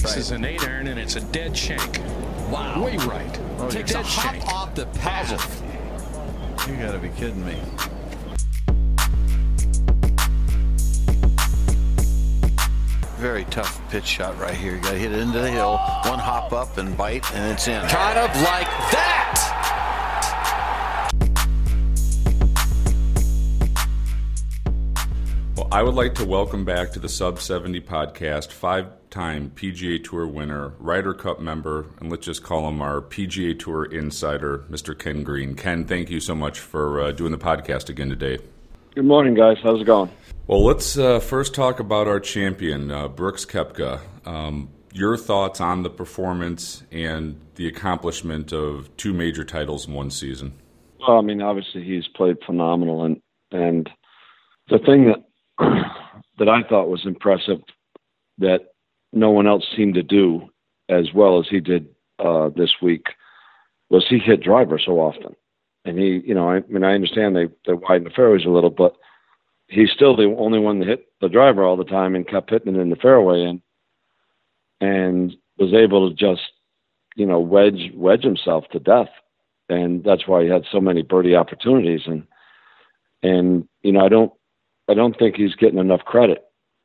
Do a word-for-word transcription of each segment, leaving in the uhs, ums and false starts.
This is an eight iron, and it's a dead shank. Wow. Way right. Oh, Takes a hop shank. off the path. You got to be kidding me. Very tough pitch shot right here. You got to hit it into the hill, one hop up and bite, and it's in. Kind of like that. Well, I would like to welcome back to the Sub seventy podcast five-time P G A Tour winner, Ryder Cup member, and let's just call him our P G A Tour insider, Mister Ken Green. Ken, thank you so much for uh, doing the podcast again today. Good morning, guys. How's it going? Well, let's uh, first talk about our champion, uh, Brooks Koepka. Um, your thoughts on the performance and the accomplishment of two major titles in one season? Well, I mean, obviously he's played phenomenal, and and the thing that that I thought was impressive that no one else seemed to do as well as he did uh, this week was he hit driver so often, and he, you know, I, I mean, I understand they they widen the fairways a little, but he's still the only one that hit the driver all the time and kept hitting it in the fairway and and was able to just, you know, wedge wedge himself to death. And that's why he had so many birdie opportunities. And and you know, I don't I don't think he's getting enough credit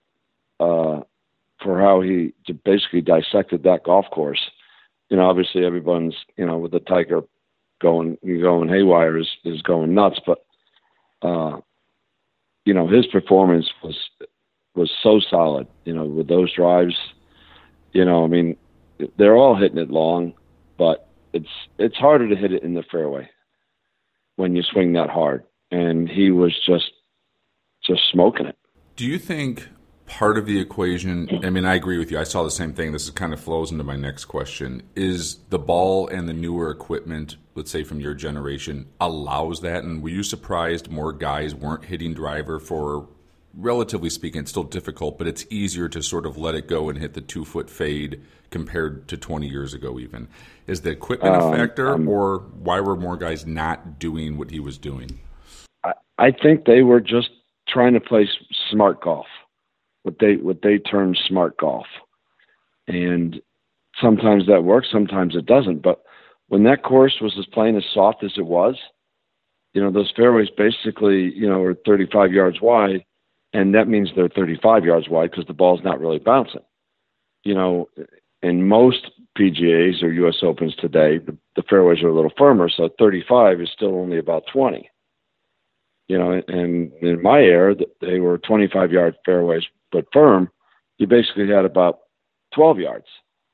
uh, for how he basically dissected that golf course. You know, obviously everyone's, you know, with the Tiger going going haywire is, is going nuts, but uh you know, his performance was was so solid, you know, with those drives. You know, I mean, they're all hitting it long, but it's it's harder to hit it in the fairway when you swing that hard. And he was just just smoking it. Do you think part of the equation, I mean, I agree with you. I saw the same thing. This is kind of flows into my next question. Is the ball and the newer equipment, let's say from your generation, allows that? And were you surprised more guys weren't hitting driver for, relatively speaking, it's still difficult, but it's easier to sort of let it go and hit the two-foot fade compared to twenty years ago even? Is the equipment um, a factor, um, or why were more guys not doing what he was doing? I, I think they were just trying to play smart golf. What they what they term smart golf, and sometimes that works, sometimes it doesn't. But when that course was as plain as soft as it was, you know, those fairways basically, you know, are thirty-five yards wide, and that means they're thirty-five yards wide because the ball's not really bouncing. You know, in most P G As or U S Opens today, the, the fairways are a little firmer, so thirty-five is still only about twenty. You know, and in my era, they were twenty-five yard fairways, but firm, you basically had about twelve yards.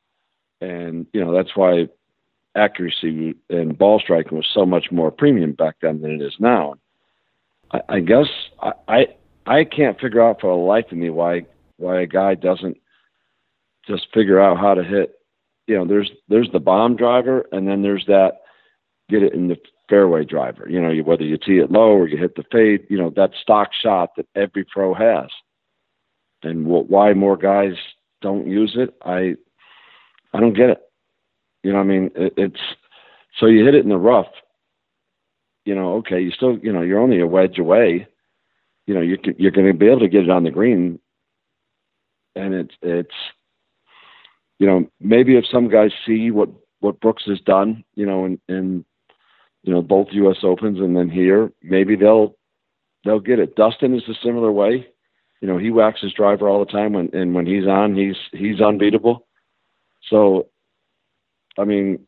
And, you know, that's why accuracy and ball striking was so much more premium back then than it is now. I, I guess I, I I can't figure out for the life of me why why a guy doesn't just figure out how to hit. You know, there's there's the bomb driver, and then there's that get it in the fairway driver. You know, whether you tee it low or you hit the fade, you know, that stock shot that every pro has. And why more guys don't use it, I I don't get it. You know what I mean? It, it's so you hit it in the rough. You know, okay, you still, you know, you're only a wedge away. You know, you can, you're going to be able to get it on the green. And it's it's you know, maybe if some guys see what what Brooks has done, you know, in, in you know, both U S Opens and then here, maybe they'll they'll get it. Dustin is a similar way. You know, he whacks his driver all the time, when, and when he's on, he's he's unbeatable. So, I mean,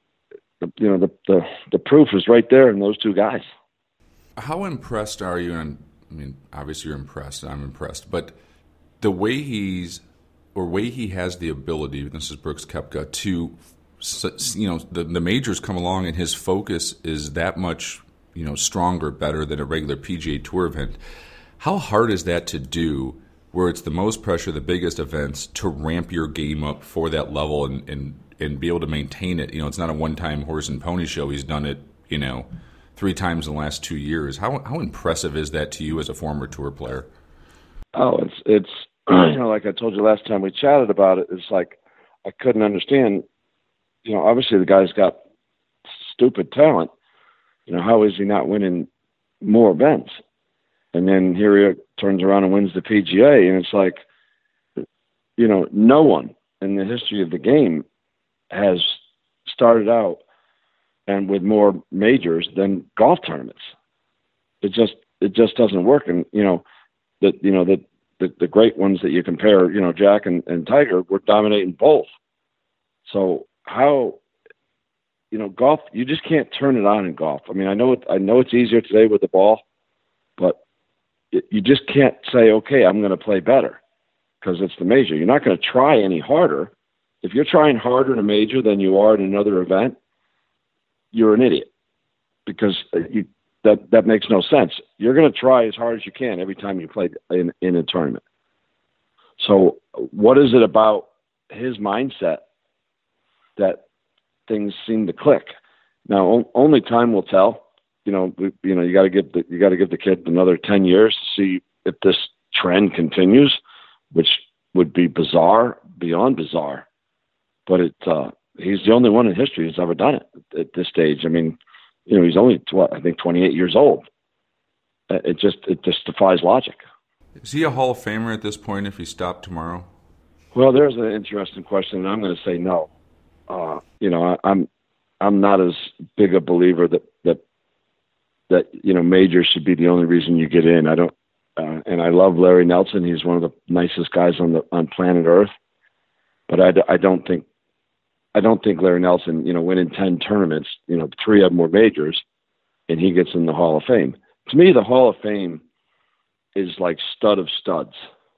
you know, the, the the proof is right there in those two guys. How impressed are you? And I mean, obviously you're impressed. I'm impressed, but the way he's or way he has the ability. This is Brooks Koepka to. So, you know, the, the majors come along and his focus is that much, you know, stronger, better than a regular P G A Tour event. How hard is that to do where it's the most pressure, the biggest events, to ramp your game up for that level and, and, and be able to maintain it? You know, it's not a one-time horse and pony show. He's done it, you know, three times in the last two years. How how impressive is that to you as a former tour player? Oh, it's, it's you know, like I told you last time we chatted about it, it's like I couldn't understand. You know, obviously the guy's got stupid talent. You know, how is he not winning more events? And then here he turns around and wins the P G A, and it's like, you know, no one, in the history of the game has started out and with more majors than golf tournaments. It just it just doesn't work. And you know that you know that the, the great ones that you compare, you know, Jack and, and Tiger were dominating both. So how, you know, golf, you just can't turn it on in golf. I mean, I know it, I know it's easier today with the ball, but it, you just can't say, okay, I'm going to play better because it's the major. You're not going to try any harder. If you're trying harder in a major than you are in another event, you're an idiot because you, that, that makes no sense. You're going to try as hard as you can every time you play in, in a tournament. So what is it about his mindset that things seem to click? Now, o- only time will tell. You know, we, you know, you got to give the you got to give the kid another ten years to see if this trend continues, which would be bizarre, beyond bizarre. But it, uh, he's the only one in history who's ever done it at this stage. I mean, you know, he's only what, I think twenty-eight years old. It just it just defies logic. Is he a Hall of Famer at this point if he stopped tomorrow? Well, there's an interesting question, and I'm going to say no. Uh, you know, I, I'm I'm not as big a believer that that that you know majors should be the only reason you get in. I don't, uh, and I love Larry Nelson. He's one of the nicest guys on the on planet Earth. But I, I don't think I don't think Larry Nelson, you know, winning ten tournaments, you know, three of them were majors, and he gets in the Hall of Fame. To me, the Hall of Fame is like stud of studs.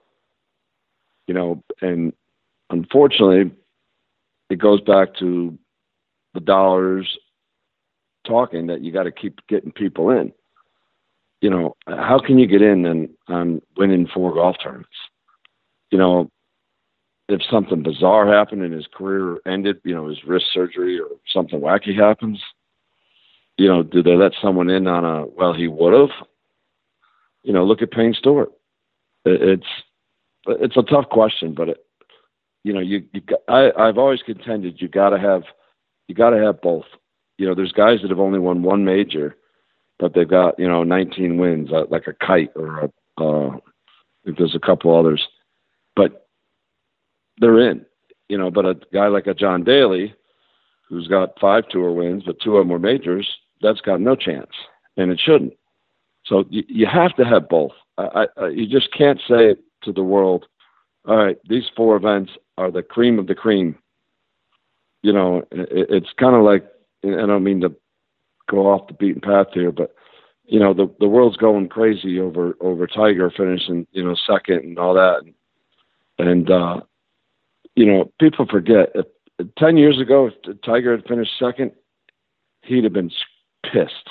You know, and unfortunately, it goes back to the dollars talking that you got to keep getting people in. You know, how can you get in and on winning four golf tournaments? You know, if something bizarre happened and his career ended, you know, his wrist surgery or something wacky happens, you know, do they let someone in on a, well, he would have? You know, look at Payne Stewart. It's, it's a tough question, but it, you know, you, you got, I, I've always contended you got to have, you got to have both. You know, there's guys that have only won one major, but they've got, you know, nineteen wins, uh, like a Kite or a, uh, I think there's a couple others, but they're in, you know, but a guy like a John Daly, who's got five tour wins, but two of them were majors, that's got no chance, and it shouldn't. So you, you have to have both. I, I, you just can't say to the world, all right, these four events are the cream of the cream. You know, it, it's kind of like, I don't mean to go off the beaten path here, but, you know, the, the world's going crazy over, over Tiger finishing, you know, second and all that. And, and uh, you know, people forget, if, ten years ago, if Tiger had finished second, he'd have been pissed.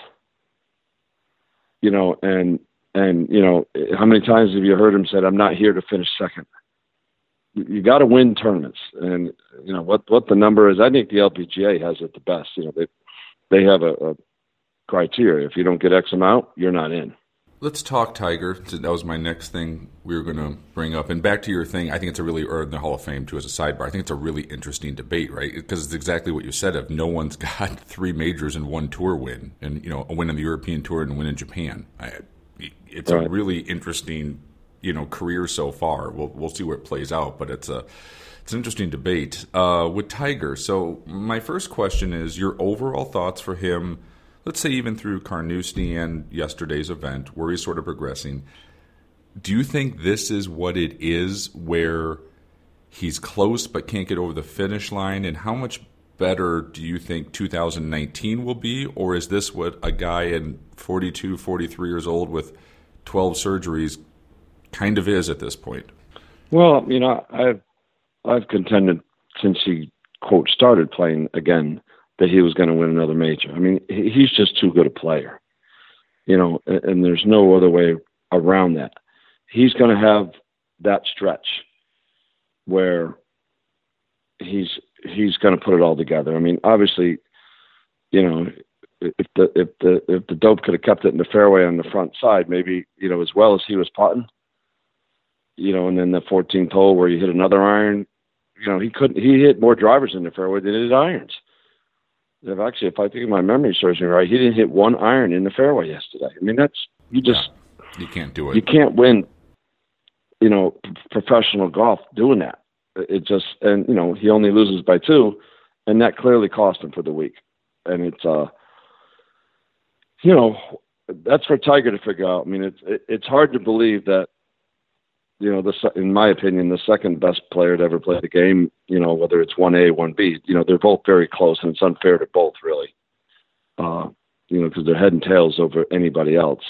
You know, and, and, you know, how many times have you heard him said, I'm not here to finish second? You got to win tournaments. And, you know, what, what the number is, I think the L P G A has it the best. You know, they, they have a, a criteria. If you don't get X amount, you're not in. Let's talk Tiger. That was my next thing we were going to bring up. And back to your thing, I think it's a really, or in the Hall of Fame too as a sidebar, I think it's a really interesting debate, right? Because it's exactly what you said. If no one's got three majors and one tour win, and, you know, a win in the European Tour and a win in Japan, I, it's right. a really interesting, you know, career so far. We'll we'll see where it plays out, but it's a it's an interesting debate uh, with Tiger. So my first question is your overall thoughts for him. Let's say even through Carnoustie and yesterday's event, where he's sort of progressing. Do you think this is what it is, where he's close but can't get over the finish line? And how much better do you think two thousand nineteen will be? Or is this what a guy in forty-two, forty-three years old with twelve surgeries kind of is at this point? Well, you know, I've, I've contended since he, quote, started playing again that he was going to win another major. I mean, he's just too good a player, you know, and, and there's no other way around that. He's going to have that stretch where he's he's going to put it all together. I mean, obviously, you know, if the if the if the dope could have kept it in the fairway on the front side, maybe, you know, as well as he was putting, you know, and then the fourteenth hole where you hit another iron, you know, he couldn't. He hit more drivers in the fairway than he did irons. If actually, if I think my memory serves me right, he didn't hit one iron in the fairway yesterday. I mean, that's you just yeah, you can't do it. You can't win, you know, p- professional golf doing that. it just, and you know, he only loses by two, and that clearly cost him for the week. And it's, uh, you know, that's for Tiger to figure out. I mean, it's it, it's hard to believe that, you know, the, in my opinion, the second best player to ever play the game, you know, whether it's one A, one B, you know, they're both very close, and it's unfair to both, really. Uh, you know, because they're head and tails over anybody else.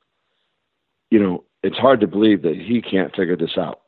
You know, it's hard to believe that he can't figure this out.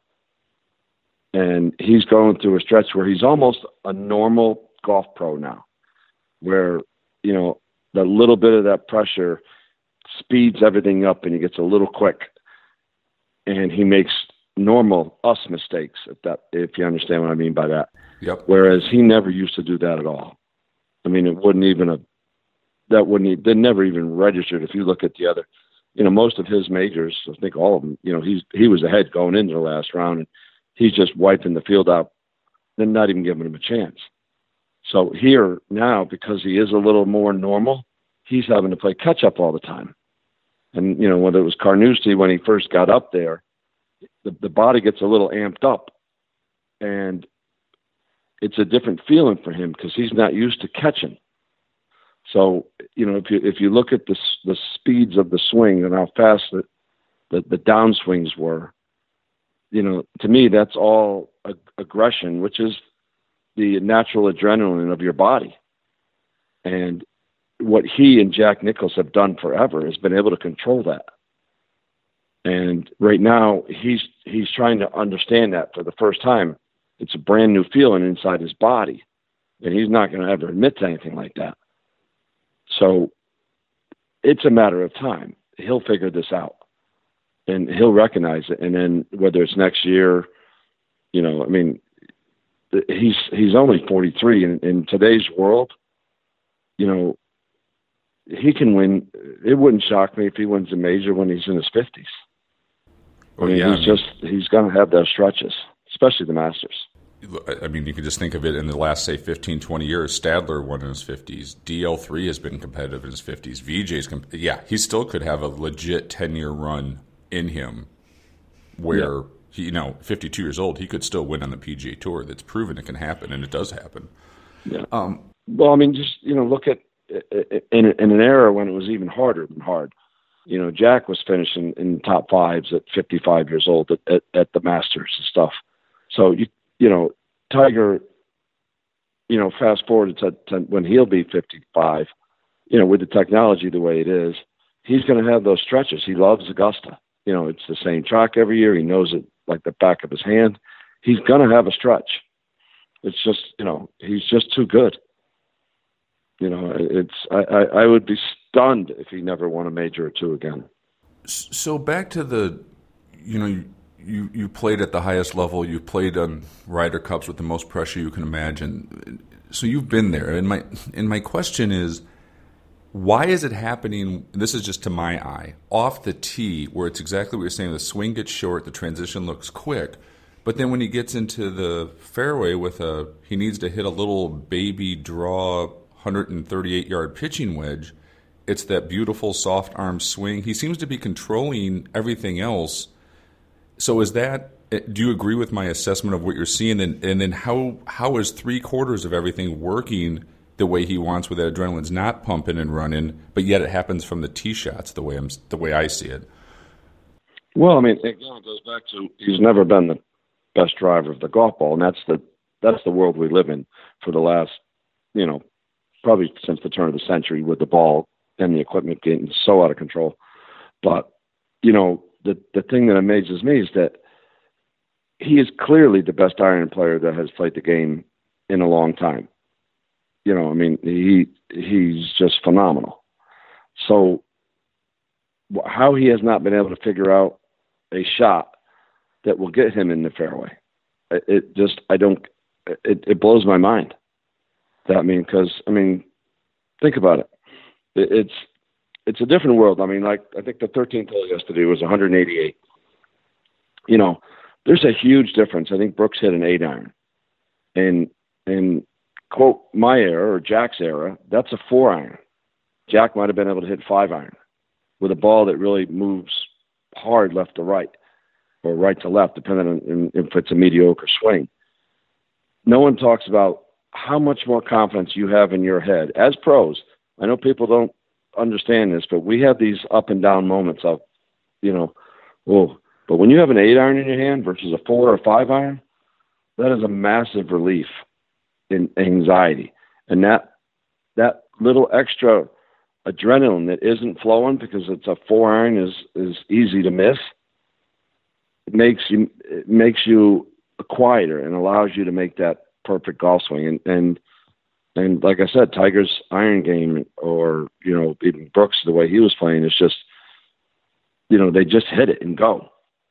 And he's going through a stretch where he's almost a normal golf pro now, where, you know, the little bit of that pressure speeds everything up and he gets a little quick. And he makes normal us mistakes, if that, if you understand what I mean by that. Yep. Whereas he never used to do that at all. I mean, it wouldn't even have, that wouldn't, they never even registered. If you look at the other, you know, most of his majors, I think all of them, you know, he's, he was ahead going into the last round, and he's just wiping the field out, then not even giving him a chance. So here now, because he is a little more normal, he's having to play catch up all the time. And, you know, whether it was Carnoustie when he first got up there, the, the body gets a little amped up, and it's a different feeling for him because he's not used to catching. So, you know, if you if you look at the the speeds of the swing and how fast the the, the downswings were, you know, to me that's all ag- aggression, which is the natural adrenaline of your body. And what he and Jack Nicklaus have done forever has been able to control that. And right now he's he's trying to understand that for the first time. It's a brand new feeling inside his body, and he's not going to ever admit to anything like that. So it's a matter of time. He'll figure this out, and he'll recognize it. And then whether it's next year, you know, I mean, he's he's only forty-three. In, in today's world, you know, he can win. It wouldn't shock me if he wins a major when he's in his fifties. I mean, yeah, he's I mean, just he's going to have those stretches, especially the Masters. I mean, you can just think of it in the last, say, fifteen, twenty years. Stadler won in his fifties. D L three has been competitive in his fifties. V J's, comp- yeah, he still could have a legit ten-year run in him where, yeah. he, you know, fifty-two years old, he could still win on the P G A Tour. That's proven it can happen, and it does happen. Yeah. Um, well, I mean, just, you know, look at, in, in an era when it was even harder than hard. You know, Jack was finishing in top fives at fifty-five years old at, at, at the Masters and stuff. So, you you know, Tiger, you know, fast forward to, to when he'll be fifty-five, you know, with the technology the way it is, he's going to have those stretches. He loves Augusta. You know, it's the same track every year. He knows it like the back of his hand. He's going to have a stretch. It's just, you know, he's just too good. You know, it's I, I, I would be stunned if he never won a major or two again. So back to the, you know, you, you, you played at the highest level. You played on Ryder Cups with the most pressure you can imagine. So you've been there. And my and my question is, why is it happening, this is just to my eye, off the tee where it's exactly what you're saying, the swing gets short, the transition looks quick, but then when he gets into the fairway with a, he needs to hit a little baby draw one hundred thirty-eight yard pitching wedge, it's that beautiful soft arm swing. He seems to be controlling everything else. So is that, do you agree with my assessment of what you're seeing? And, and then how how is three quarters of everything working the way he wants, where that adrenaline's not pumping and running, but yet it happens from the tee shots the way I'm the way I see it? Well, I mean, again, it goes back to he's never been the best driver of the golf ball, and that's the that's the world we live in for the last, you know, probably since the turn of the century, with the ball and the equipment getting so out of control. But, you know, the the thing that amazes me is that he is clearly the best iron player that has played the game in a long time. You know, I mean, he he's just phenomenal. So how he has not been able to figure out a shot that will get him in the fairway, it, it just, I don't, it, it blows my mind. That, I mean, because, I mean, think about it. it. It's it's a different world. I mean, like, I think the thirteenth hole yesterday was one hundred eighty-eight. You know, there's a huge difference. I think Brooks hit an eight iron. And, and quote, my era or Jack's era, that's a four iron. Jack might have been able to hit five iron with a ball that really moves hard left to right or right to left, depending on if it's a mediocre swing. no one talks about how much more confidence you have in your head as pros. I know people don't understand this, but we have these up and down moments of, you know, whoa. But when you have an eight iron in your hand versus a four or five iron, that is a massive relief in anxiety. And that that little extra adrenaline that isn't flowing because it's a four iron is is easy to miss. It makes you it makes you quieter and allows you to make that perfect golf swing. And and and like I said, Tiger's iron game, or you know, even Brooks, the way he was playing, is just, you know, they just hit it and go.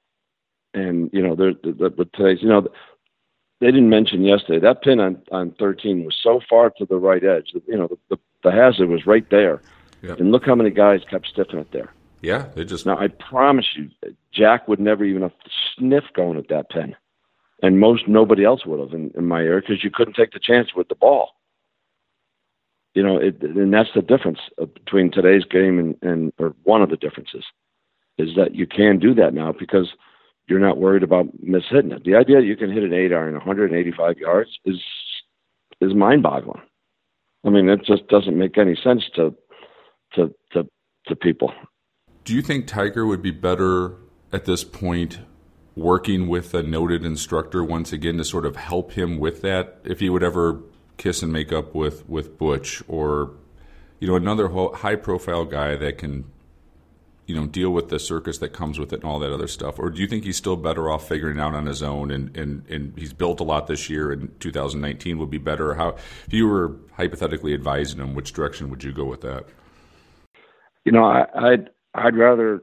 And you know, they're, they're, but today's, you know, they didn't mention yesterday that pin on, on thirteen was so far to the right edge that, you know, the, the, the hazard was right there. Yep. And look how many guys kept stiffing it there. Yeah, they just. Now I promise you, Jack would never even have sniffed going at that pin, and most nobody else would have in, in my area, because you couldn't take the chance with the ball. You know, it, and that's the difference between today's game and, and or one of the differences is that you can do that now because you're not worried about mishitting it. The idea that you can hit an eight iron one hundred eighty-five yards is is mind-boggling. I mean, it just doesn't make any sense to to to to people. Do you think Tiger would be better at this point working with a noted instructor once again to sort of help him with that, if he would ever kiss and make up with, with Butch, or, you know, another high-profile guy that can, you know, deal with the circus that comes with it and all that other stuff? Or do you think he's still better off figuring it out on his own, and, and, and he's built a lot this year, and two thousand nineteen would be better? How, if you were hypothetically advising him, which direction would you go with that? You know, I, I'd I'd rather,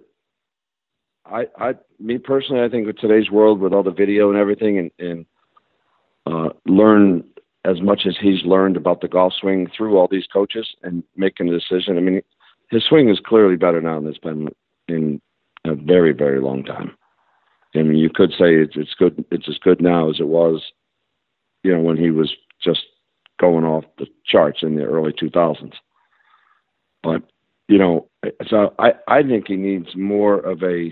I I me personally, I think with today's world, with all the video and everything, and, and uh, learn as much as he's learned about the golf swing through all these coaches and making a decision. I mean, his swing is clearly better now than it's been in a very, very long time. I mean, you could say it's, it's good. It's as good now as it was, you know, when he was just going off the charts in the early two thousands. But, you know, so I, I think he needs more of a,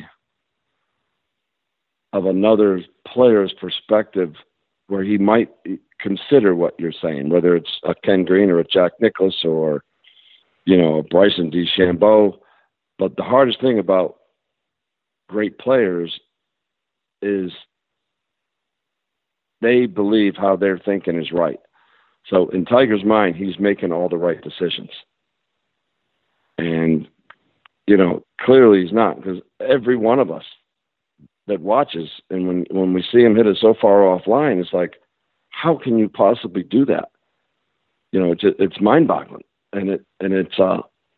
of another player's perspective where he might consider what you're saying, whether it's a Ken Green or a Jack Nicklaus or, you know, a Bryson DeChambeau. But the hardest thing about great players is they believe how they're thinking is right. So in Tiger's mind, he's making all the right decisions. And, you know, clearly he's not, because every one of us that watches, and when, when we see him hit it so far offline, it's like, how can you possibly do that? You know, it's it's mind-boggling, and it and it's uh,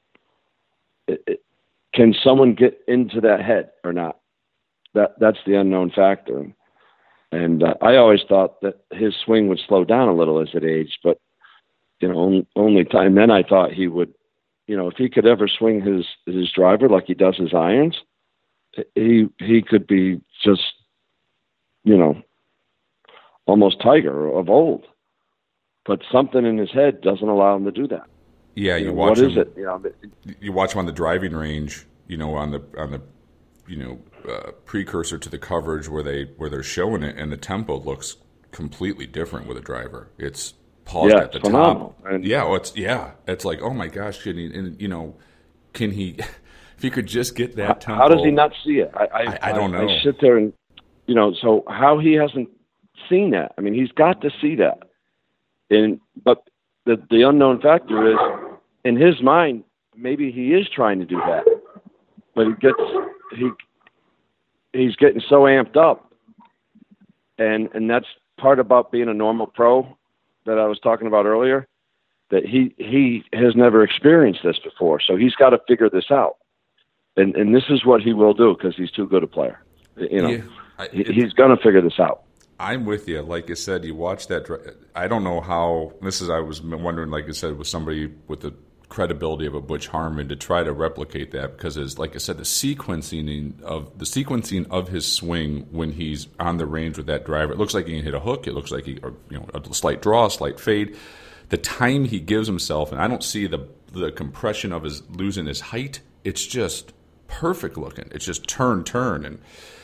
it, it, can someone get into that head or not? That that's the unknown factor. And, and uh, I always thought that his swing would slow down a little as it aged, but you know, only, only time. Then I thought he would, you know, if he could ever swing his his driver like he does his irons, he he could be just, you know, almost Tiger of old. But something in his head doesn't allow him to do that. Yeah, you, you know, watch what him, is it? You know, you watch him on the driving range, you know, on the on the you know uh, precursor to the coverage where they where they're showing it, and the tempo looks completely different with a driver. It's paused yeah, at the phenomenal. top. And, yeah, well, it's yeah, it's like, oh my gosh, can he? And you know, can he? If he could just get that tempo. How does he not see it? I I, I, I don't know. I sit there and, you know, so how he hasn't seen that? I mean, he's got to see that. And but the the unknown factor is, in his mind, maybe he is trying to do that, but he gets he he's getting so amped up, and and that's part about being a normal pro that I was talking about earlier, that he he has never experienced this before, so he's got to figure this out, and and this is what he will do because he's too good a player, you know. Yeah, I, it, he's going to figure this out. I'm with you. Like I said, you watch that. I don't know how. This is. I was wondering, like I said, with somebody with the credibility of a Butch Harmon to try to replicate that, because, as like I said, the sequencing of the sequencing of his swing when he's on the range with that driver, it looks like he can hit a hook. It looks like he, or, you know, a slight draw, a slight fade. The time he gives himself, and I don't see the the compression of his losing his height. It's just perfect looking. It's just turn, turn, and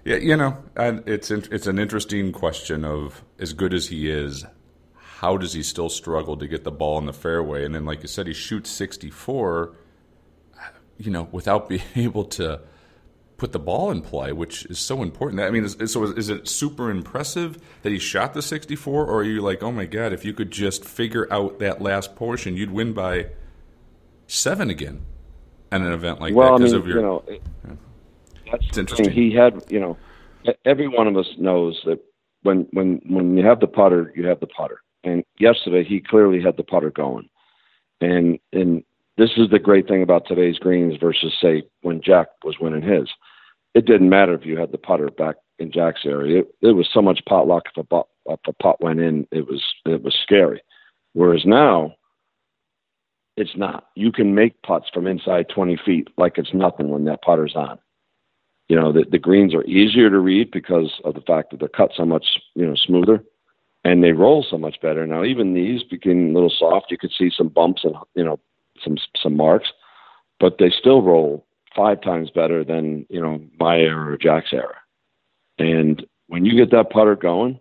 Yeah, you know, and it's it's an interesting question of, as good as he is, how does he still struggle to get the ball in the fairway? And then, like you said, he shoots sixty-four, you know, without being able to put the ball in play, which is so important. I mean, is, so is, is it super impressive that he shot the sixty-four, or are you like, oh my God, if you could just figure out that last portion, you'd win by seven again at an event like well, that because I mean, of your. You know, it, yeah. that's It's the interesting. thing. He had, you know, every one of us knows that when when when you have the putter, you have the putter. And yesterday, he clearly had the putter going. And and this is the great thing about today's greens versus, say, when Jack was winning his. It didn't matter if you had the putter back in Jack's area. It, it was so much pot luck if a, pot, if a putt went in, it was it was scary. Whereas now, it's not. You can make putts from inside twenty feet like it's nothing when that putter's on. You know, the, the greens are easier to read because of the fact that they're cut so much, you know, smoother. And they roll so much better. Now, even these became a little soft. You could see some bumps and, you know, some some marks, but they still roll five times better than, you know, my era or Jack's era. And when you get that putter going,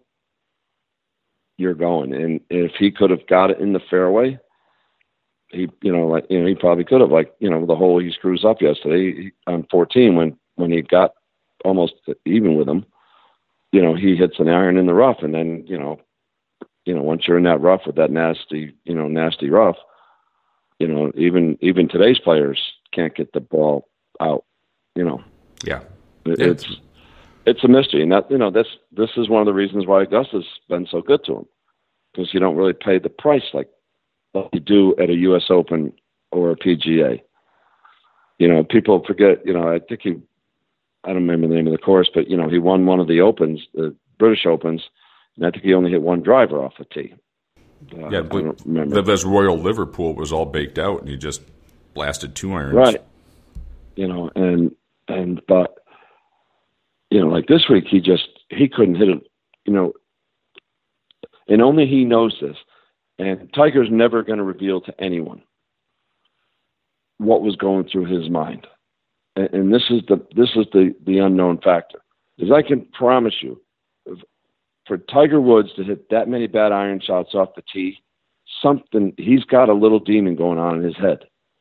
you're going. And if he could have got it in the fairway, he, you know, like, you know, he probably could have, like, you know, the hole he screws up yesterday on fourteen when, when he got almost even with him, you know, he hits an iron in the rough, and then, you know, you know, once you're in that rough with that nasty, you know, nasty rough, you know, even even today's players can't get the ball out. You know, Yeah. It- Yeah. it's it's a mystery, and that, you know, this this is one of the reasons why Augusta's been so good to him, because you don't really pay the price like like you do at a U S Open or a P G A. You know, people forget. You know, I think he, I don't remember the name of the course, but you know, he won one of the Opens, the British Opens. And I think he only hit one driver off a tee. Uh, Yeah, I don't remember. the, this Royal Liverpool was all baked out, and he just blasted two irons. Right. You know, and and but you know, like this week, he just he couldn't hit it. You know, and only he knows this. And Tiger's never going to reveal to anyone what was going through his mind. And, and this is the this is the the unknown factor. Because I can promise you, for Tiger Woods to hit that many bad iron shots off the tee, something, he's got a little demon going on in his head.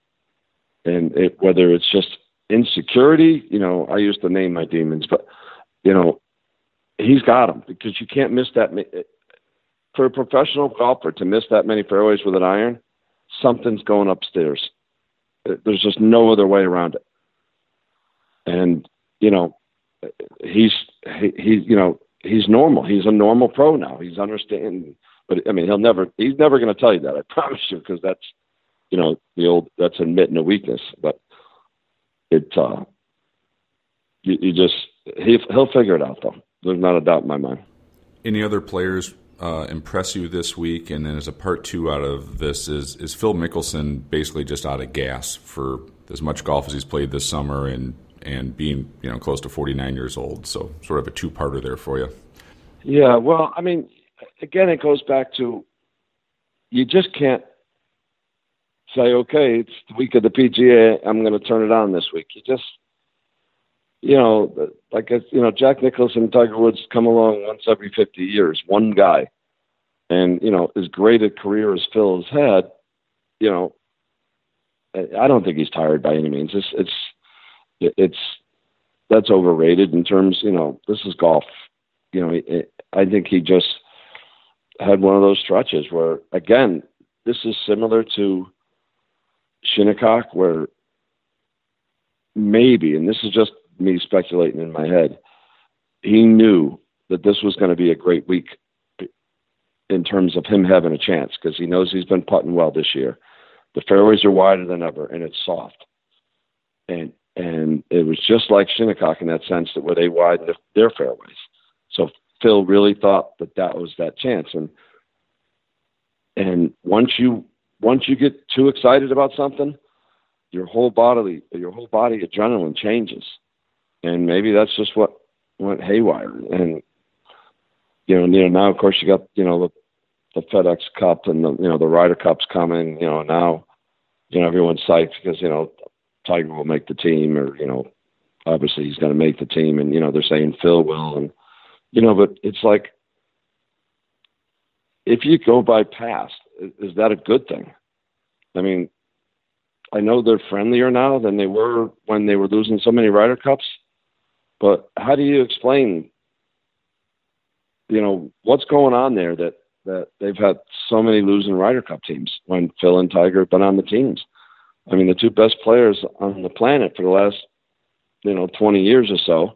And it, whether it's just insecurity, you know, I used to name my demons, but, you know, he's got them, because you can't miss that. For a professional golfer to miss that many fairways with an iron, something's going upstairs. There's just no other way around it. And, you know, he's, he, he you know, he's normal. He's a normal pro now. He's understanding, but I mean, he'll never, he's never going to tell you that. I promise you, because that's, you know, the old, that's admitting a weakness, but it, uh, you, you just, he, he'll figure it out though. There's not a doubt in my mind. Any other players uh, impress you this week? And then as a part two out of this, is, is Phil Mickelson basically just out of gas for as much golf as he's played this summer, and and being, you know, close to forty-nine years old. So sort of a two-parter there for you. Yeah, well, I mean, again, it goes back to, you just can't say, okay, it's the week of the P G A, I'm going to turn it on this week. You just, you know, like, you know, Jack Nicklaus and Tiger Woods come along once every fifty years, one guy. And, you know, as great a career as Phil has had, you know, I don't think he's tired by any means. It's, it's, It's that's overrated in terms, you know, this is golf. You know, it, I think he just had one of those stretches where, again, this is similar to Shinnecock, where maybe, and this is just me speculating in my head, he knew that this was going to be a great week in terms of him having a chance, because he knows he's been putting well this year. The fairways are wider than ever, and it's soft. And And it was just like Shinnecock in that sense, that where they widened their fairways. So Phil really thought that that was that chance. And and once you once you get too excited about something, your whole body your whole body adrenaline changes. And maybe that's just what went haywire. And you know, you know now of course you got, you know, the, the FedEx Cup and the, you know, the Ryder Cup's coming. You know, now, you know, everyone's psyched because, you know, Tiger will make the team, or, you know, obviously he's going to make the team, and, you know, they're saying Phil will, and, you know, but it's like, if you go by past, is that a good thing? I mean, I know they're friendlier now than they were when they were losing so many Ryder Cups, but how do you explain, you know, what's going on there that, that they've had so many losing Ryder Cup teams when Phil and Tiger have been on the teams? I mean, the two best players on the planet for the last, you know, twenty years or so.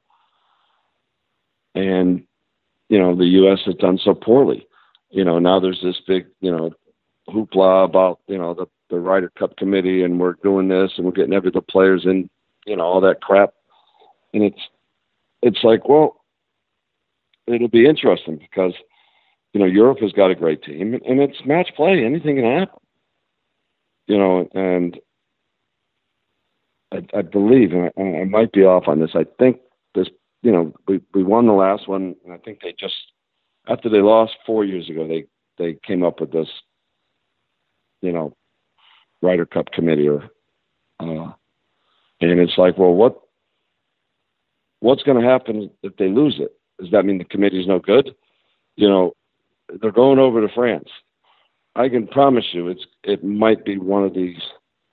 And, you know, the U S has done so poorly. You know, now there's this big, you know, hoopla about, you know, the, the Ryder Cup committee, and we're doing this and we're getting every the players in, you know, all that crap. And it's, it's like, well, it'll be interesting because, you know, Europe has got a great team, and it's match play. Anything can happen, you know, and I, I believe, and I, I might be off on this, I think this, you know, we, we won the last one, and I think they just, after they lost four years ago, they, they came up with this, you know, Ryder Cup committee, or, uh, and it's like, well, what, what's going to happen if they lose it? Does that mean the committee's no good? You know, they're going over to France. I can promise you, it's, it might be one of these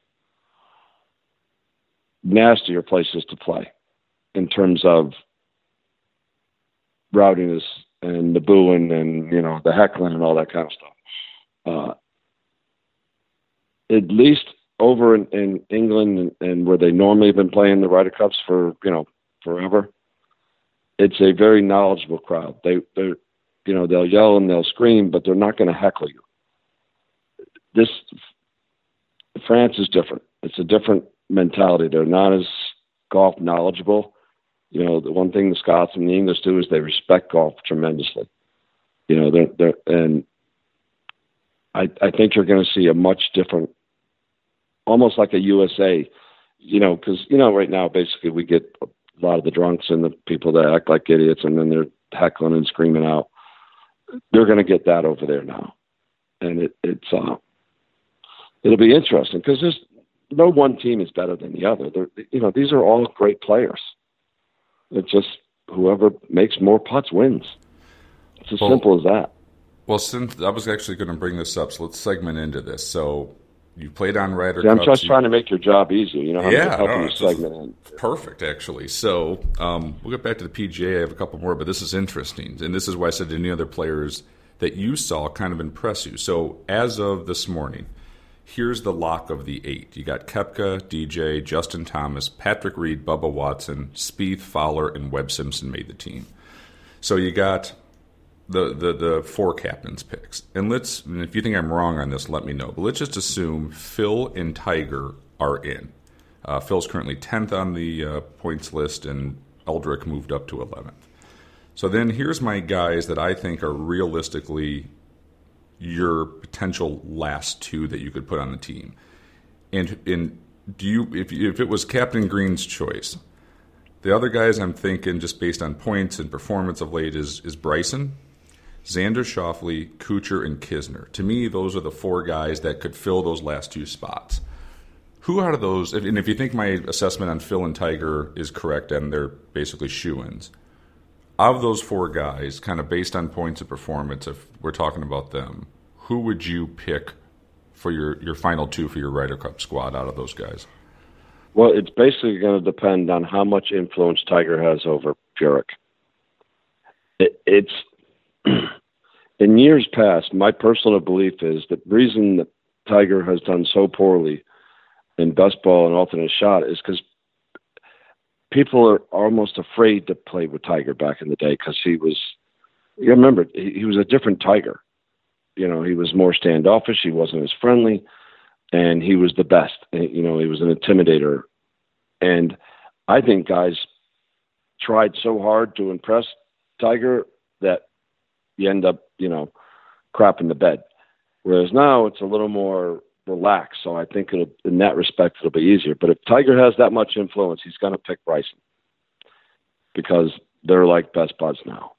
nastier places to play in terms of rowdiness and the booing and, you know, the heckling and all that kind of stuff. Uh, at least over in, in England and, and where they normally have been playing the Ryder Cups for, you know, forever, it's a very knowledgeable crowd. They, they're, you know, they'll yell and they'll scream, but they're not going to heckle you. This, France is different. It's a different mentality. They're not as golf knowledgeable. You know, the one thing the Scots and the English do is they respect golf tremendously. You know, they're, they're and I, I think you're going to see a much different, almost like a U S A, you know, because, you know, right now, basically we get a lot of the drunks and the people that act like idiots, and then they're heckling and screaming out. They're going to get that over there now. And it, it's, uh, it'll be interesting because there's no one team is better than the other. They're, you know, these are all great players. It's just whoever makes more putts wins. It's as well, simple as that. Well, since I was actually going to bring this up, so let's segment into this. So you played on Ryder yeah, Cups. I'm just you, trying to make your job easier. You know, I'm yeah, just helping no, you segment in. Perfect, actually. So um, we'll get back to the P G A. I have a couple more, but this is interesting. And this is why I said any other players that you saw kind of impress you. So as of this morning, here's the lock of the eight. You got Koepka, D J, Justin Thomas, Patrick Reed, Bubba Watson, Spieth, Fowler, and Webb Simpson made the team. So you got the the, the four captains' picks. And let's, and if you think I'm wrong on this, let me know. But let's just assume Phil and Tiger are in. Uh, Phil's currently tenth on the uh, points list, and Eldrick moved up to eleventh. So then here's my guys that I think are realistically your potential last two that you could put on the team. And and do you if if it was Captain Green's choice, the other guys I'm thinking just based on points and performance of late is is Bryson, Xander Schauffele, Kuchar, and Kisner. To me, those are the four guys that could fill those last two spots. Who out of those, and if you think my assessment on Phil and Tiger is correct and they're basically shoo-ins, of those four guys, kind of based on points of performance, if we're talking about them, who would you pick for your, your final two for your Ryder Cup squad out of those guys? Well, it's basically going to depend on how much influence Tiger has over Furyk. It, it's in years past, my personal belief is the reason that Tiger has done so poorly in best ball and alternate shot is because people are almost afraid to play with Tiger back in the day because he was, you remember, he, he was a different Tiger. You know, he was more standoffish. He wasn't as friendly, and he was the best. You know, he was an intimidator. And I think guys tried so hard to impress Tiger that you end up, you know, crapping the bed. Whereas now it's a little more relaxed. So I think it'll, in that respect, it'll be easier. But if Tiger has that much influence, he's going to pick Bryson because they're like best buds now.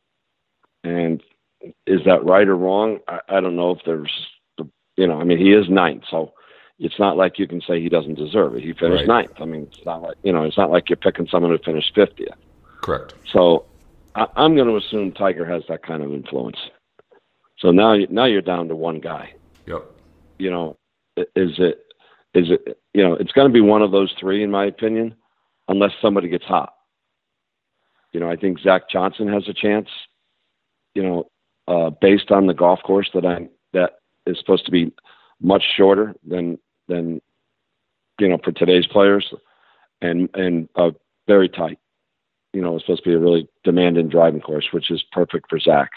And is that right or wrong? I, I don't know if there's, you know, I mean, he is ninth. So it's not like you can say he doesn't deserve it. He finished Right. ninth. I mean, it's not like, you know, it's not like you're picking someone who finished fiftieth. Correct. So I, I'm going to assume Tiger has that kind of influence. So now, you- now you're down to one guy. Yep. You know, is it, is it, you know, it's going to be one of those three, in my opinion, unless somebody gets hot. You know, I think Zach Johnson has a chance, you know, uh, based on the golf course that I, that is supposed to be much shorter than, than, you know, for today's players, and, and, uh, very tight. You know, it's supposed to be a really demanding driving course, which is perfect for Zach.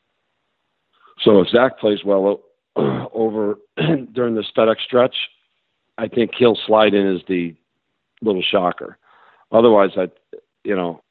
So if Zach plays well uh, over during this FedEx stretch, I think he'll slide in as the little shocker. Otherwise, I, you know,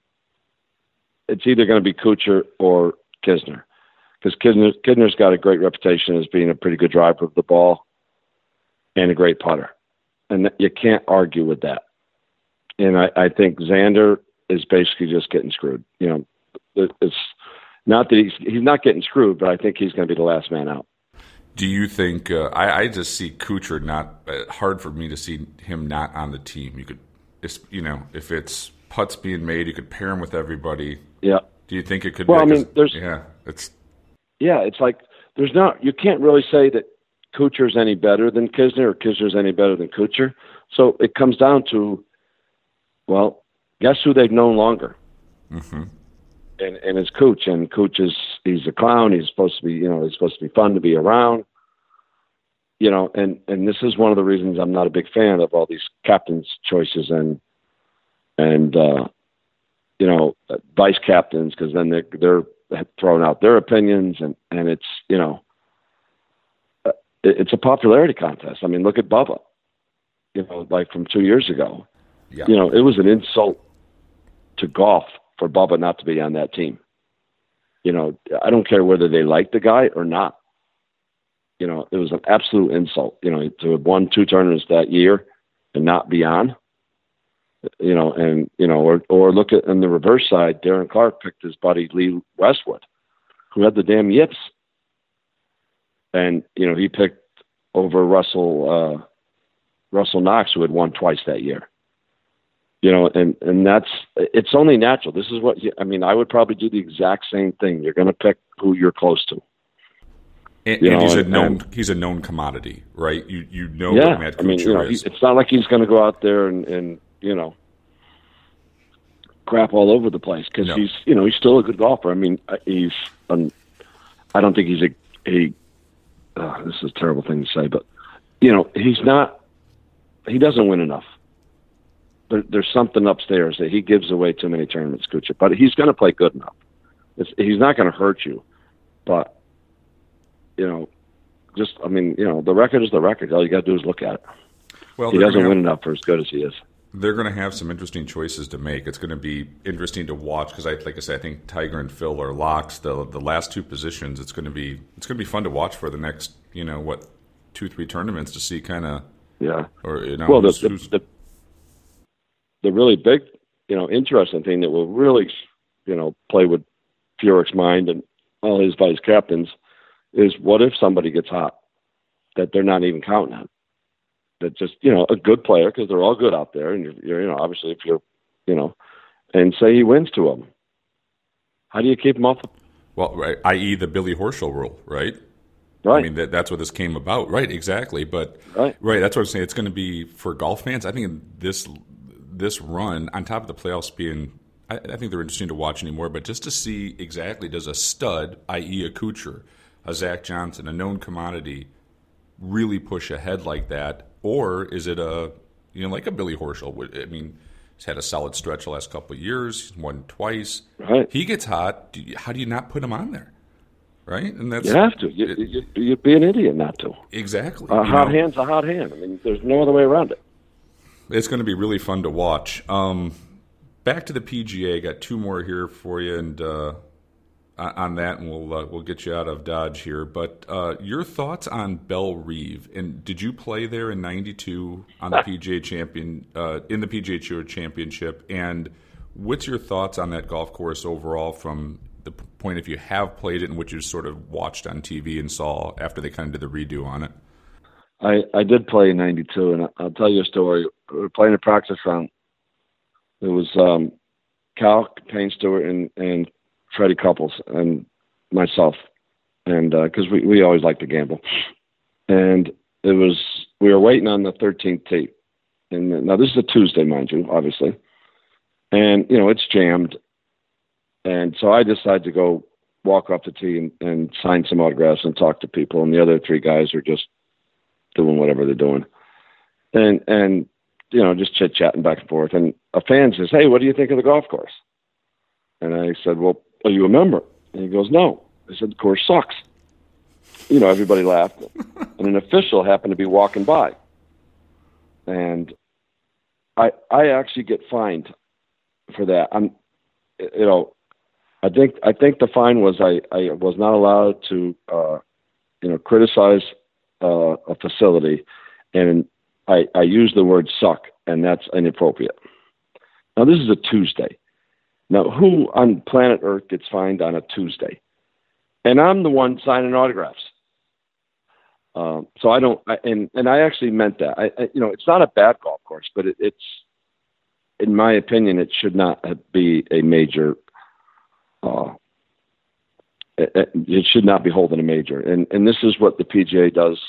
it's either going to be Kuchar or Kisner, because Kisner, Kisner's got a great reputation as being a pretty good driver of the ball and a great putter, and you can't argue with that. And I, I think Xander is basically just getting screwed. You know, it's not that he's he's not getting screwed, but I think he's going to be the last man out. Do you think uh, I, I just see Kuchar not uh, hard for me to see him not on the team? You could, it's, you know, if it's putts being made, you could pair him with everybody. Yeah. Do you think it could? Well, be? I mean, there's yeah, it's yeah, it's like there's not. You can't really say that Kuchar's any better than Kisner or Kisner's any better than Kuchar. So it comes down to, well, guess who they've known longer? Mm-hmm. And and it's Kuch, and Kuch is he's a clown. He's supposed to be, you know, he's supposed to be fun to be around. You know, and, and this is one of the reasons I'm not a big fan of all these captains' choices and and uh, you know, vice captains, because then they're they're throwing out their opinions, and, and it's, you know, it, it's a popularity contest. I mean, look at Bubba. You know, like from two years ago. yeah. You know, it was an insult to golf for Bubba not to be on that team. You know, I don't care whether they like the guy or not. You know, it was an absolute insult, you know, to have won two tournaments that year and not be on, you know, and, you know, or, or look at on the reverse side, Darren Clark picked his buddy Lee Westwood, who had the damn yips. And, you know, he picked over Russell, uh, Russell Knox, who had won twice that year. You know, and, and that's, it's only natural. This is what, you, I mean, I would probably do the exact same thing. You're going to pick who you're close to. And, You and know, he's a and- known and- he's a known commodity, right? You you know Yeah. what Matt Kuchar I mean, you know, he, is. it's not like he's going to go out there and, and, you know, crap all over the place, because No. he's, you know, he's still a good golfer. I mean, uh, he's, um, I don't think he's a, a uh, this is a terrible thing to say, but, you know, he's not, he doesn't win enough. There, there's something upstairs that he gives away too many tournaments, Kuchar, but he's going to play good enough. It's, he's not going to hurt you, but, you know, just, I mean, you know, the record is the record. All you got to do is look at it. Well, He they're doesn't gonna win have, enough for as good as he is. they're going to have some interesting choices to make. It's going to be interesting to watch because, I, like I said, I think Tiger and Phil are locks. The the last two positions, it's going to be it's going to be fun to watch for the next, you know, what, two three tournaments to see kind of, Yeah. or you know, Well, the, who's, the, who's, the the really big, you know, interesting thing that will really, you know, play with Furyk's mind and all his vice captains is, what if somebody gets hot that they're not even counting on? That just, you know, a good player, because they're all good out there, and you're, you're, you know, obviously if you're, you know, and say he wins two of them, how do you keep him off? The, well, right, that is the Billy Horschel rule, right? right. I mean, that, that's what this came about, right? Exactly, but Right. right, that's what I'm saying. It's going to be for golf fans. I think this this run on top of the playoffs being, I, I think they're interesting to watch anymore. But just to see exactly, does a stud, that is, a Kuchar, a Zach Johnson, a known commodity, really push ahead like that, or is it a, you know, like a Billy Horschel? I mean, he's had a solid stretch the last couple of years. He's won twice. Right. He gets hot. Do you, how do you not put him on there? Right, and that's You have to. You, it- you, you'd be an idiot not to. exactly. A you hot know? hand's a hot hand. I mean, there's no other way around it. It's going to be really fun to watch. Um, back to the P G A. Got two more here for you, and uh, on that, and we'll uh, we'll get you out of Dodge here. But uh, your thoughts on Belle Reve, and did you play there in ninety-two on the P G A champion uh, in the P G A Tour Championship? And what's your thoughts on that golf course overall, from the point if you have played it and what you sort of watched on T V and saw after they kind of did the redo on it? I, I did play in ninety-two, and I'll tell you a story. We were playing a practice round. It was um, Cal, Payne Stewart, and, and Freddie Couples, and myself, and because uh, we, we always like to gamble. And it was, we were waiting on the thirteenth tee. And now this is a Tuesday, mind you, obviously. And, you know, it's jammed. And so I decided to go walk off the tee and, and sign some autographs and talk to people. And the other three guys are just doing whatever they're doing. And, and you know, just chit-chatting back and forth. And a fan says, hey, what do you think of the golf course? And I said, well, are you a member? And he goes, no. I said, the course sucks. You know, everybody laughed. And an official happened to be walking by. And I I actually get fined for that. I'm, you know, I think I think the fine was I, I was not allowed to, uh, you know, criticize uh, a facility, and I, I use the word suck, and that's inappropriate. Now, this is a Tuesday. Now, who on planet Earth gets fined on a Tuesday? And I'm the one signing autographs. Um, so I don't, I, and, and I actually meant that. I, I, you know, it's not a bad golf course, but it, it's, in my opinion, it should not be a major, uh, it, it should not be holding a major. And, and this is what the P G A does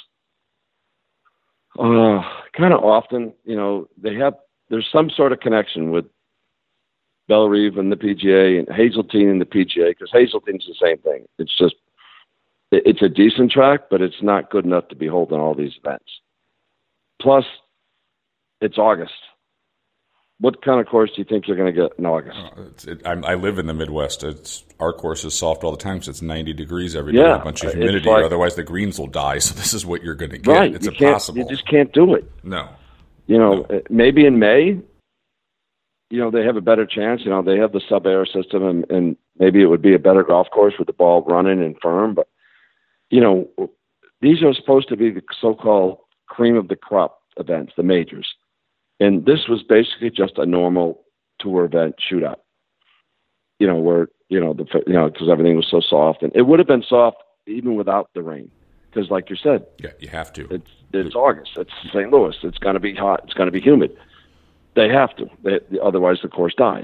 uh, kind of often. You know, they have, there's some sort of connection with Bellerive and the P G A and Hazeltine and the P G A, because Hazeltine's the same thing. It's just, it's a decent track, but it's not good enough to be holding all these events. Plus, it's August. What kind of course do you think you're going to get in August? Uh, it's, it, I'm, I live in the Midwest. It's our course is soft all the time, so it's ninety degrees every day, yeah, a bunch of humidity, like, or otherwise the greens will die. So this is what you're going to get. Right, it's you impossible. You just can't do it. No. You know, no. maybe in May, you know, they have a better chance. You know, they have the sub-air system, and, and maybe it would be a better golf course with the ball running and firm, but you know, these are supposed to be the so-called cream of the crop events, the majors. And this was basically just a normal tour event shootout, you know, where, you know, the, you know, because everything was so soft. And it would have been soft even without the rain. Because like you said, yeah, you have to. It's, it's August. It's Saint Louis. It's going to be hot. It's going to be humid. They have to. They, otherwise the course dies.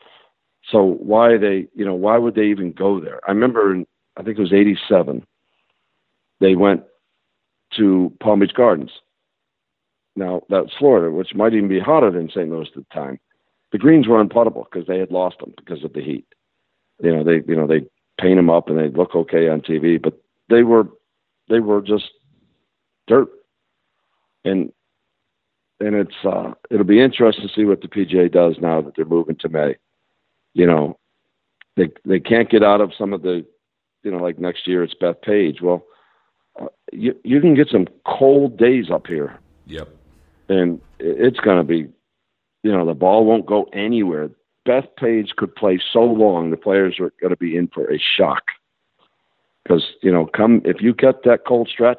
So why they, you know, why would they even go there? I remember in, I think it was eighty-seven, they went to Palm Beach Gardens. Now, that's Florida, which might even be hotter than Saint Louis at the time. The greens were unputtable because they had lost them because of the heat. You know, they you know they paint them up and they look okay on T V, but they were they were just dirt. And and it's uh, it'll be interesting to see what the P G A does now that they're moving to May. You know, they they can't get out of some of the, you know, like next year it's Bethpage. Well, Uh, you you can get some cold days up here. Yep. And it's going to be, you know, the ball won't go anywhere. Bethpage could play so long, the players are going to be in for a shock. Because, you know, come if you get that cold stretch,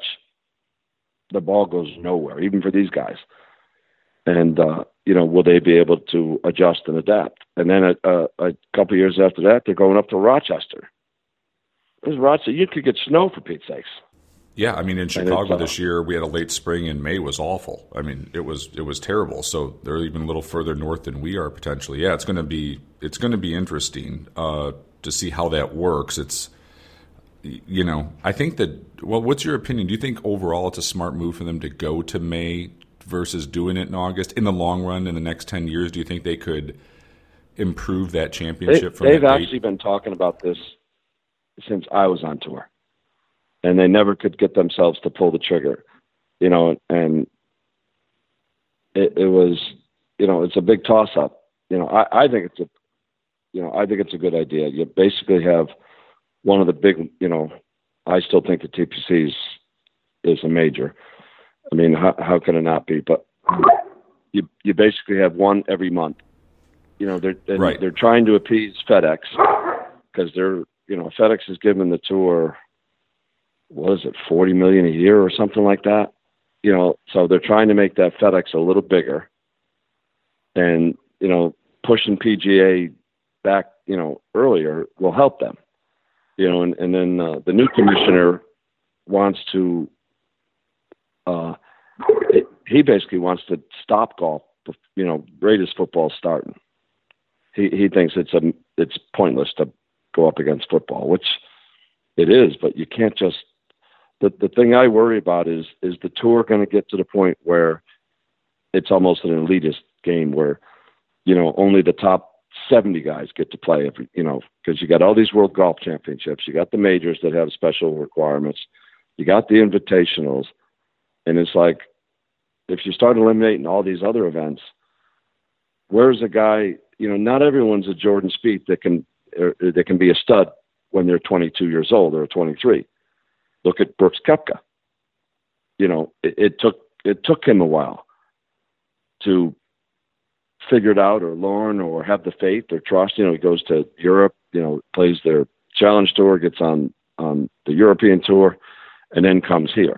the ball goes nowhere, even for these guys. And, uh, you know, will they be able to adjust and adapt? And then a, a, a couple of years after that, they're going up to Rochester. There's Rochester. You could get snow, for Pete's sakes. Yeah, I mean, in Chicago uh, this year, we had a late spring, and May was awful. I mean, it was it was terrible. So they're even a little further north than we are potentially. Yeah, it's going to be it's going to be interesting uh, to see how that works. It's you know, I think that. Well, what's your opinion? Do you think overall it's a smart move for them to go to May versus doing it in August? In the long run, in the next ten years, do you think they could improve that championship they, from they've that actually date? been talking about this since I was on tour. And they never could get themselves to pull the trigger, you know, and it, it was, you know, it's a big toss up. You know, I, I think it's a, you know, I think it's a good idea. You basically have one of the big, you know, I still think the T P C is, is a major. I mean, how, how can it not be? But you, you basically have one every month. You know, they're, and right. they're trying to appease FedEx because they're, you know, FedEx is giving the tour, what is it, forty million a year or something like that? You know, so they're trying to make that FedEx a little bigger and, you know, pushing P G A back, you know, earlier will help them, you know, and, and then uh, the new commissioner wants to uh, it, he basically wants to stop golf, you know, right as football's starting. He he thinks it's a it's pointless to go up against football, which it is, but you can't just. The the thing I worry about is is the tour going to get to the point where it's almost an elitist game where, you know, only the top seventy guys get to play every, you know, because you got all these World Golf Championships, you got the majors that have special requirements, you got the invitationals, and it's like, if you start eliminating all these other events, where's a guy, you know, not everyone's a Jordan Spieth that can, or, that can be a stud when they're twenty-two years old or twenty-three. Look at Brooks Koepka. You know, it, it took, it took him a while to figure it out or learn or have the faith or trust. You know, he goes to Europe, you know, plays their Challenge Tour, gets on, on the European Tour, and then comes here.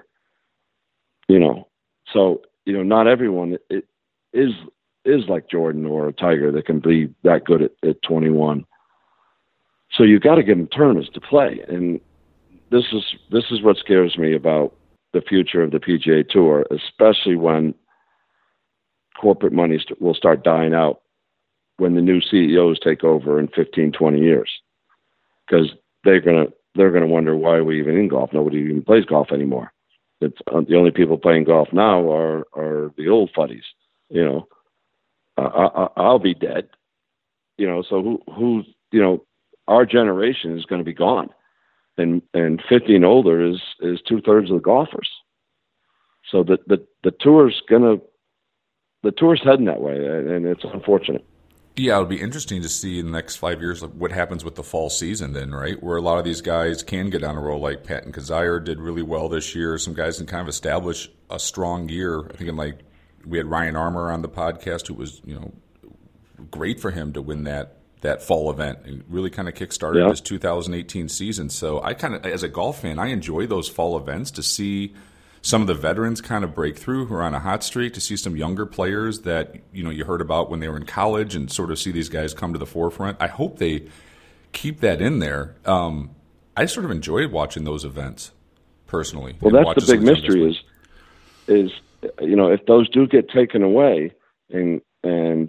You know, so, you know, not everyone it, is is like Jordan or a Tiger that can be that good at, at twenty-one. So you got to give them tournaments to play. And this is this is what scares me about the future of the P G A Tour, especially when corporate money st- will start dying out when the new C E Os take over in fifteen, twenty years, because they're gonna they're gonna wonder, why are we even in golf? Nobody even plays golf anymore. It's uh, the only people playing golf now are are the old fuddies. You know, uh, I, I'll be dead. You know, so who who you know, our generation is going to be gone, and and fifty and older is is two thirds of the golfers. So the the the tour's gonna. The tour's heading that way, and it's unfortunate. Yeah, it'll be interesting to see in the next five years what happens with the fall season then, right? Where a lot of these guys can get on a roll, like Patton Kizzire did really well this year. Some guys can kind of establish a strong year. I think in like we had Ryan Armour on the podcast, who was, you know, great for him to win that that fall event. It really kind of kickstarted yeah. his two thousand eighteen season. So I kind of, as a golf fan, I enjoy those fall events to see some of the veterans kind of break through who are on a hot streak, to see some younger players that, you know, you heard about when they were in college, and sort of see these guys come to the forefront. I hope they keep that in there. Um, I sort of enjoy watching those events personally. Well, that's the big mystery is, is, you know, if those do get taken away, and, and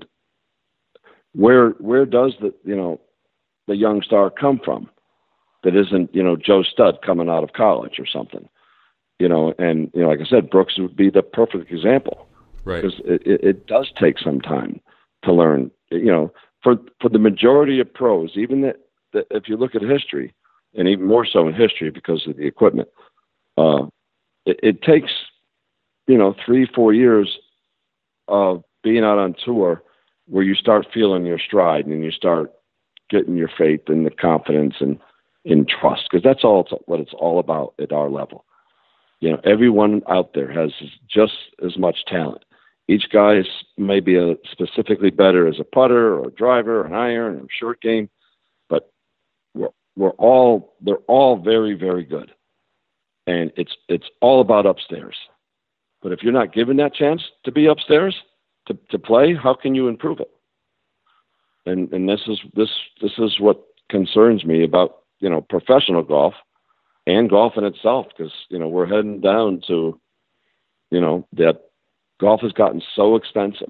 where, where does the, you know, the young star come from that isn't, you know, Joe Stud coming out of college or something? You know, and, you know, like I said, Brooks would be the perfect example. Right. Because it, it, it does take some time to learn. You know, for for the majority of pros, even that, that if you look at history, and even more so in history because of the equipment, uh, it, it takes, you know, three, four years of being out on tour where you start feeling your stride and you start getting your faith and the confidence and in trust, because that's all it's, what it's all about at our level. You know, everyone out there has just as much talent. Each guy is maybe a specifically better as a putter or a driver or an iron or short game, but we're, we're all, they're all very, very good. And it's, it's all about upstairs. But if you're not given that chance to be upstairs, to, to play, how can you improve it? And, and this is, this, this is what concerns me about, you know, professional golf and golf in itself, because, you know, we're heading down to, you know, that golf has gotten so expensive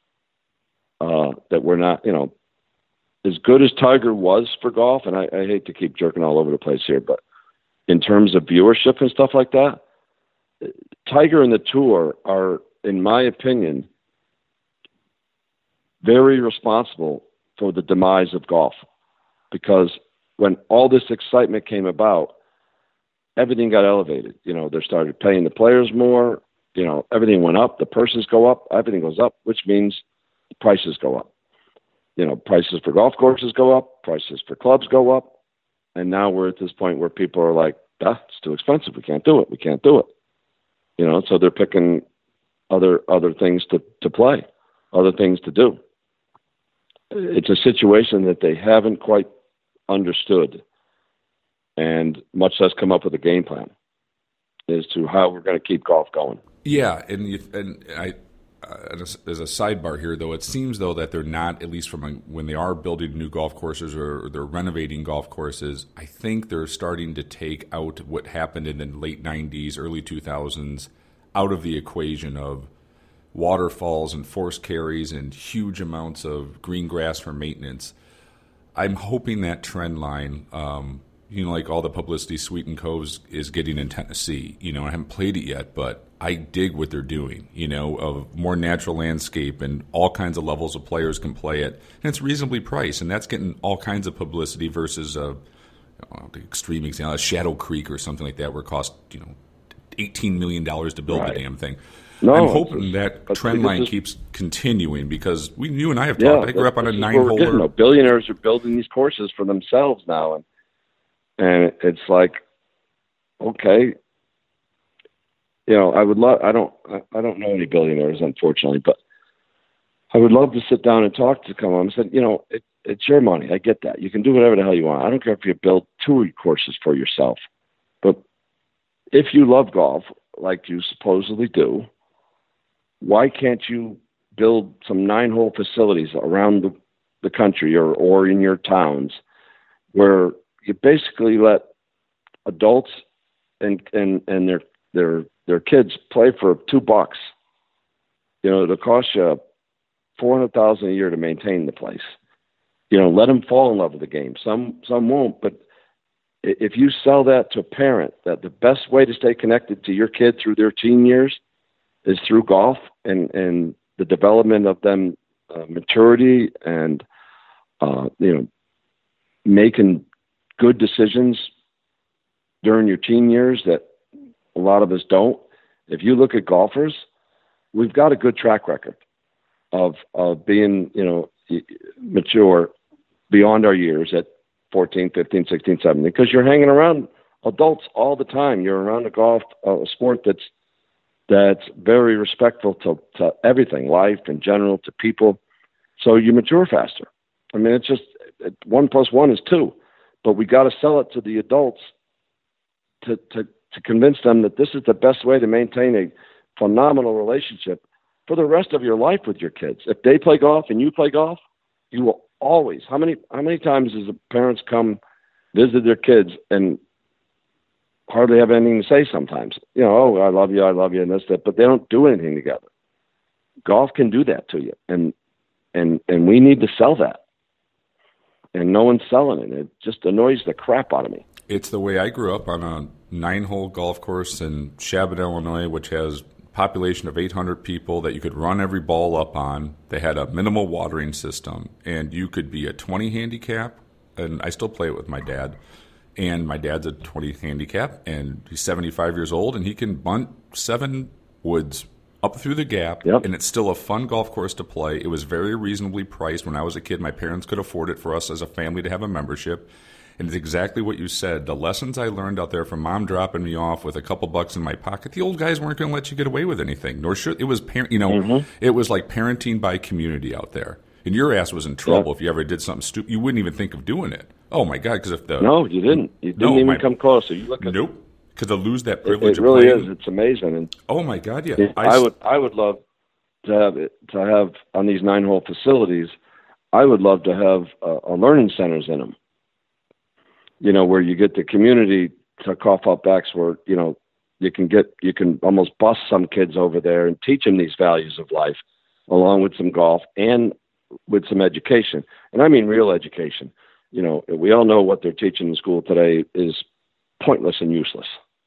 uh, that we're not, you know, as good as Tiger was for golf, and I, I hate to keep jerking all over the place here, but in terms of viewership and stuff like that, Tiger and the Tour are, in my opinion, very responsible for the demise of golf, because when all this excitement came about, everything got elevated. You know, they started paying the players more. You know, everything went up. The purses go up. Everything goes up, which means the prices go up. You know, prices for golf courses go up. Prices for clubs go up. And now we're at this point where people are like, ah, it's too expensive. We can't do it. We can't do it. You know, so they're picking other other things to, to play, other things to do. It's a situation that they haven't quite understood, and much less come up with a game plan as to how we're going to keep golf going. Yeah, and you, and I, uh, as a sidebar here, though, it seems though that they're not, at least from a, when they are building new golf courses or they're renovating golf courses, I think they're starting to take out what happened in the late nineties, early two thousands. out of the equation of waterfalls and forced carries and huge amounts of green grass for maintenance. I'm hoping that trend line, um, you know, like all the publicity Sweeten Coves is getting in Tennessee. You know, I haven't played it yet, but I dig what they're doing, you know, of more natural landscape and all kinds of levels of players can play it. And it's reasonably priced, and that's getting all kinds of publicity versus a, well, the extreme example, a Shadow Creek or something like that where it cost, you know, eighteen million dollars to build right. the damn thing. No, I'm hoping that trend line just, keeps continuing because we, you and I have yeah, talked. I grew up on a nine-hole. You know, billionaires are building these courses for themselves now, and and it's like, okay, you know, I would love. I don't. I don't know any billionaires, unfortunately, but I would love to sit down and talk to come on and say, you know, it, it's your money. I get that. You can do whatever the hell you want. I don't care if you build two courses for yourself, but if you love golf like you supposedly do, why can't you build some nine-hole facilities around the, the country or, or in your towns where you basically let adults and and, and their their their kids play for two bucks? You know, it'll cost you four hundred thousand a year to maintain the place. You know, let them fall in love with the game. Some some won't, but if you sell that to a parent that the best way to stay connected to your kid through their teen years is through golf and, and the development of them uh, maturity and, uh, you know, making good decisions during your teen years that a lot of us don't. If you look at golfers, we've got a good track record of, of being, you know, mature beyond our years at fourteen, fifteen, sixteen, seventeen, because you're hanging around adults all the time. You're around a golf, uh, a sport that's, that's very respectful to, to everything, life in general, to people. So you mature faster. I mean, it's just it, one plus one is two, but we got to sell it to the adults to, to, to convince them that this is the best way to maintain a phenomenal relationship for the rest of your life with your kids. If they play golf and you play golf, you will always, how many, how many times does the parents come visit their kids and hardly have anything to say sometimes? You know, oh, I love you, I love you, and this, that, but they don't do anything together. Golf can do that to you, and and and we need to sell that. And no one's selling it. It just annoys the crap out of me. It's the way I grew up on a nine-hole golf course in Chabot, Illinois, which has a population of eight hundred people that you could run every ball up on. They had a minimal watering system, and you could be a twenty handicap, and I still play it with my dad. And my dad's a twenty handicap, and he's seventy-five years old, and he can bunt seven woods up through the gap, yep. and it's still a fun golf course to play. It was very reasonably priced. When I was a kid, my parents could afford it for us as a family to have a membership. And it's exactly what you said. The lessons I learned out there from mom dropping me off with a couple bucks in my pocket, the old guys weren't going to let you get away with anything, nor should it was parent. You know, mm-hmm. It was like parenting by community out there. And your ass was in trouble yep. if you ever did something stupid. You wouldn't even think of doing it. Oh my God! Because if the no, you didn't. You didn't no, even my, come close. So you look at nope. Because to lose that privilege. It, it really of playing, is. It's amazing. And oh my God! Yeah, it, I, I would. I would love to have it, to have on these nine-hole facilities. I would love to have uh, a learning centers in them. You know, where you get the community to cough up backs, where you know you can get you can almost bust some kids over there and teach them these values of life, along with some golf and with some education. And I mean real education. You know, we all know what they're teaching in school today is pointless and useless.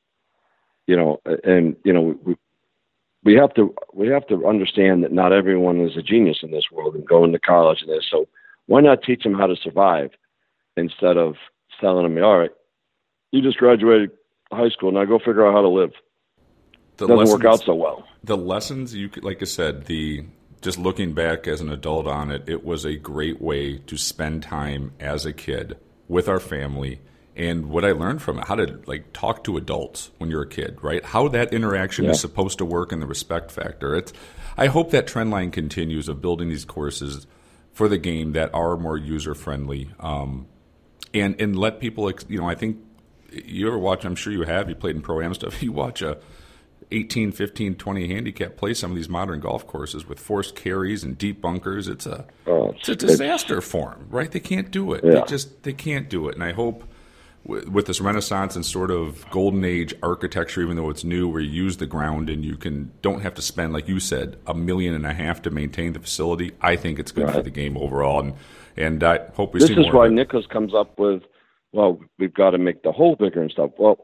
You know, and you know, we, we have to we have to understand that not everyone is a genius in this world and going to college and this. So why not teach them how to survive instead of telling them, all right, you just graduated high school, now go figure out how to live. The It doesn't lessons, work out so well. The lessons, you could, like I said, the just looking back as an adult on it, it was a great way to spend time as a kid with our family. And what I learned from it, how to like talk to adults when you're a kid, right? How that interaction yeah. is supposed to work and the respect factor. It's, I hope that trend line continues of building these courses for the game that are more user friendly, um, and and let people, you know, I think you ever watch, I'm sure you have, you played in Pro-Am stuff, you watch a eighteen, fifteen, twenty handicap play some of these modern golf courses with forced carries and deep bunkers. It's a oh, it's a disaster for them, right? They can't do it. Yeah. They just they can't do it. And I hope w- with this Renaissance and sort of golden age architecture, even though it's new, where you use the ground and you can don't have to spend, like you said, a million and a half to maintain the facility. I think it's good right. for the game overall, and and I hope we this see more. This is why of it. Nicholas comes up with, well, we've got to make the hole bigger and stuff. Well,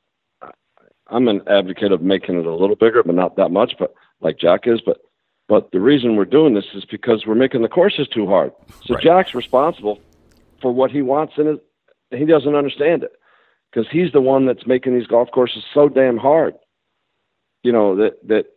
I'm an advocate of making it a little bigger, but not that much, but like Jack is. But but the reason we're doing this is because we're making the courses too hard. So right. Jack's responsible for what he wants in it. He doesn't understand it because he's the one that's making these golf courses so damn hard. You know, that that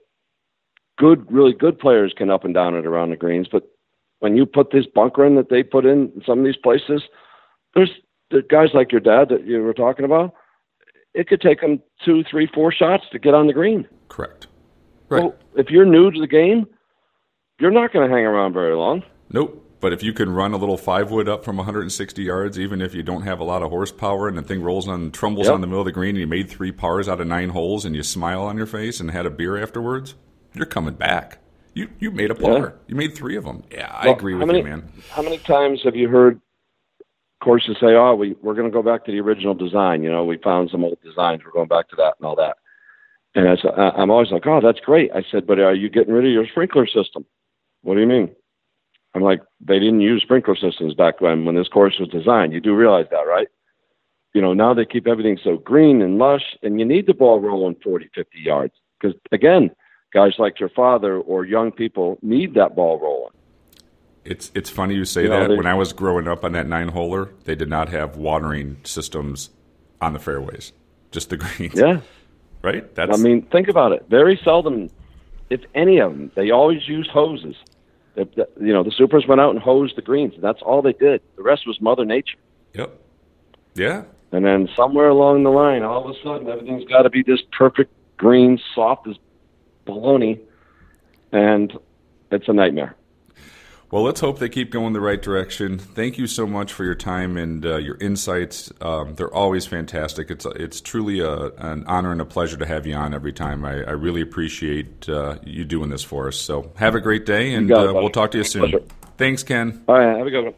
good, really good players can up and down it around the greens, but when you put this bunkering that they put in, in some of these places, there's the guys like your dad that you were talking about. It could take them two, three, four shots to get on the green. Correct. Right. Well, if you're new to the game, you're not going to hang around very long. Nope. But if you can run a little five wood up from one hundred sixty yards, even if you don't have a lot of horsepower, and the thing rolls on, trumbles yep. on the middle of the green, and you made three pars out of nine holes, and you smile on your face and had a beer afterwards, you're coming back. You you made a par. Yeah. You made three of them. Yeah, I well, agree with many, you, man. How many times have you heard courses say, "Oh, we we're going to go back to the original design. You know, we found some old designs. We're going back to that and all that." And I said, I'm always like, "Oh, that's great." I said, "But are you getting rid of your sprinkler system?" "What do you mean?" I'm like, "They didn't use sprinkler systems back when when this course was designed. You do realize that, right? You know, now they keep everything so green and lush, and you need the ball rolling forty, fifty yards because again, guys like your father or young people need that ball rolling." It's it's funny you say you know, that. they, when I was growing up on that nine-holer, they did not have watering systems on the fairways, just the greens. Yeah. Right? That's. I mean, think about it. Very seldom, if any of them, they always used hoses. They, they, you know, the Supers went out and hosed the greens, and that's all they did. The rest was Mother Nature. Yep. Yeah. And then somewhere along the line, all of a sudden, everything's got to be this perfect green, soft as baloney, and it's a nightmare. Well, let's hope they keep going the right direction. Thank you so much for your time and uh, your insights. Um, they're always fantastic. It's it's truly a, an honor and a pleasure to have you on every time. I, I really appreciate uh, you doing this for us. So have a great day, and it, uh, we'll talk to you soon. Pleasure. Thanks, Ken. All right, have a good one.